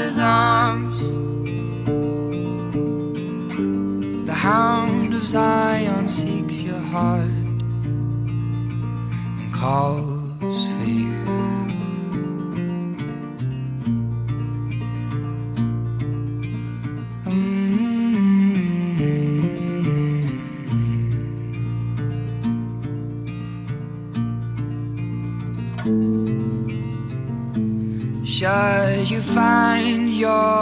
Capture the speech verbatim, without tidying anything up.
Father's arms. The hound of Zion seeks your heart and calls for you. Should you find your